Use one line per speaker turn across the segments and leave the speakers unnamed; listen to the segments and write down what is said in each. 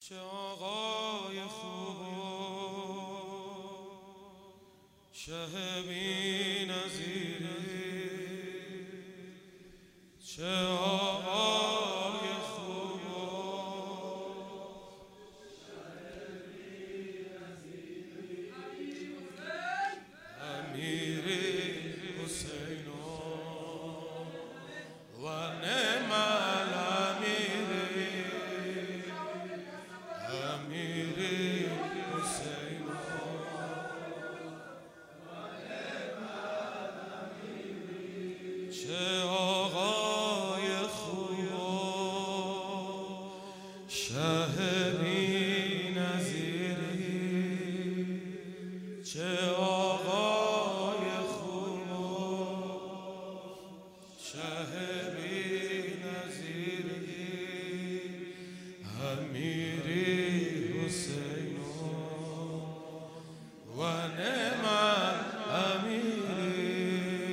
چه آقای خوب شه بی نظیری، چه آقای خوب شه بی نظیری، امیری حسین و نعم الامیری، امیری حسین چه آقای خوب شه بی نظیری، چه آقای خوب شه بی نظیری، امیری حسین و نعم امیری،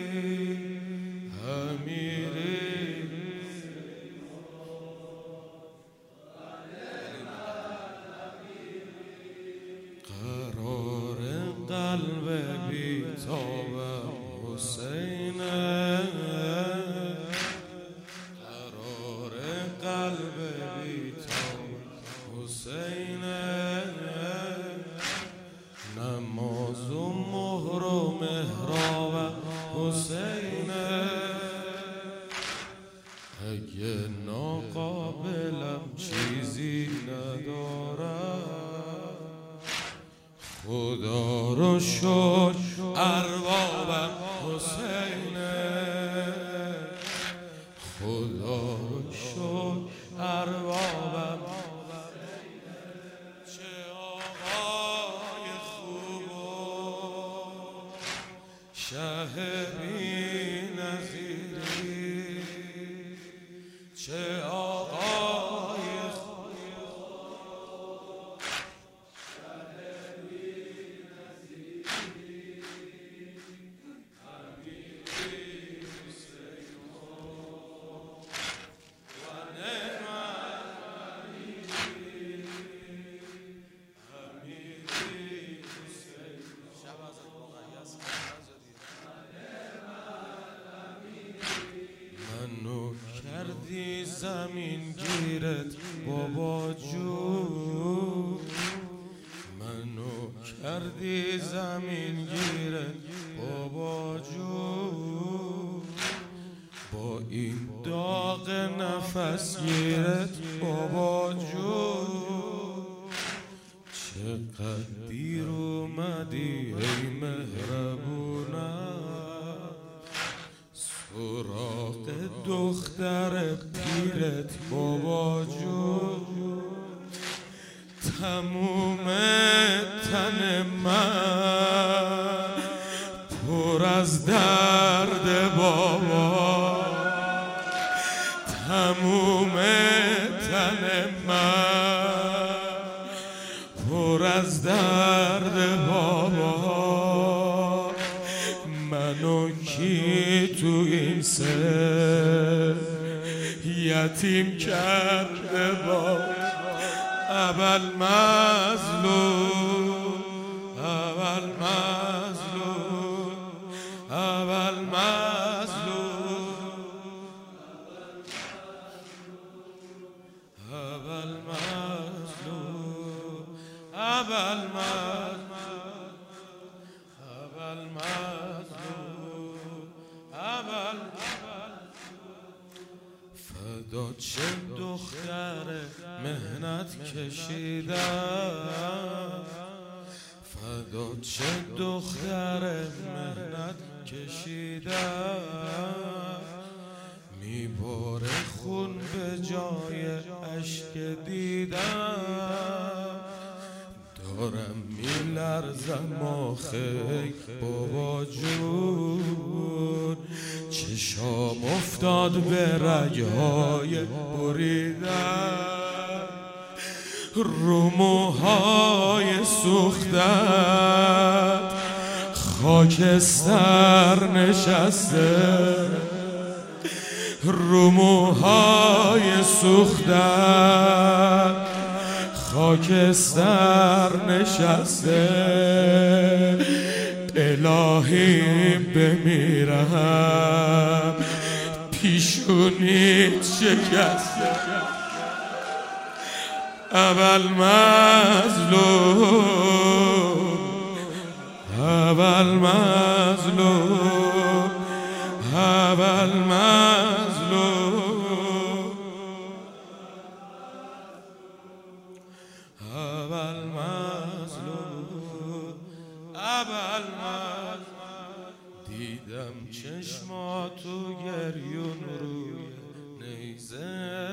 قرار قلب بی‌تابم حسین، قرار قلب بی‌تابم حسین، نماز و مهر و محرابم حسین، اگه ناقابلم چیزی ندارم، خدا رو شکر اربابم حسین، خدا رو شکر اربابم، چه آقای خوب شه بی نظیری، چه آقای خوب شه بی نظیری، امیری حسین و نعم امیری، امیری حسین شب از مقیاس منو کردی زمین گیرت بابا جون، منو کردی زمین گیرت بابا جون، با این داغ نفس گیرت بابا جون، چقدر دیر اومدی ای مهربونم، سراغ دختر پیرت بابا جون، تموم تن من پر از درد بابا، تموم تن من پر از درد بابا، منو کی تو این سر یتیم کرده با اول مظلوم، اول مظلوم، اول مظلوم، اول مظلوم، اول مظلوم، اول مظلوم، اول فدا چه دختر مهنت کشیدم، فدا چه دختر مهنت کشیدم، میباره خون به جای اشک دیدم، دارم میلرزم آخی بابا جون، چشام افتاد به رگهای بریدن، رو موهای سوختت خاکستر نشسته، رو موهای سوختت خاکستر نشسته الهی بمیرم پیشونیت شکسته اول مظلوم اول مظلوم اول مظلوم اول مظلوم اول مظلوم دیدم چشماتو گریون روی نیزه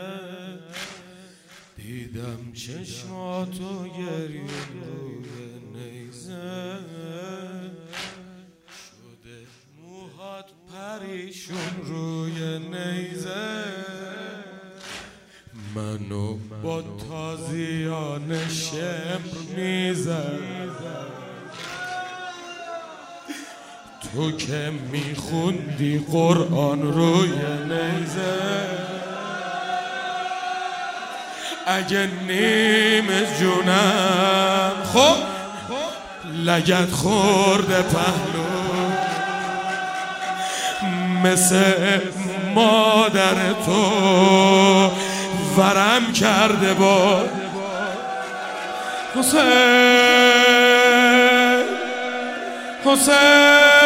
دیدم چشماتو گریون روی نیزه شده موهات پریشون روی نیزه منو با تازیان شمر میزد تو که میخوندی قرآن روی نیزه اگه نیم جونم خب لگد خورده پهلو مثل مادر تو ورم کرده با حسین حسین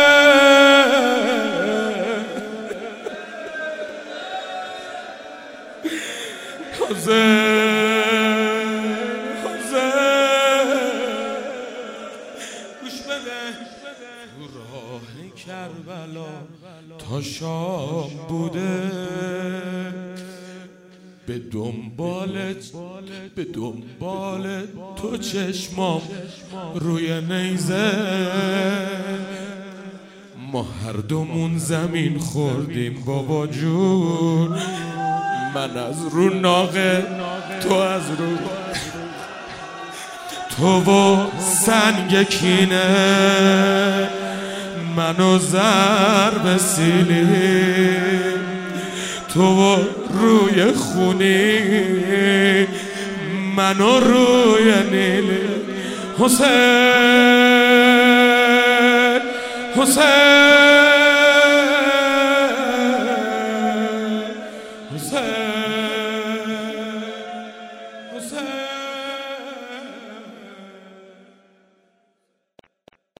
گوش بده تو راه کربلا تا شام بوده به دنبالت تو چشمام روی نیزه ما هر دومون زمین خوردیم بابا جون من از رو ناقه تو از رو تو و سنگ کینه منو ضرب سیلی تو و روی خونی منو روی نیلی حسین حسین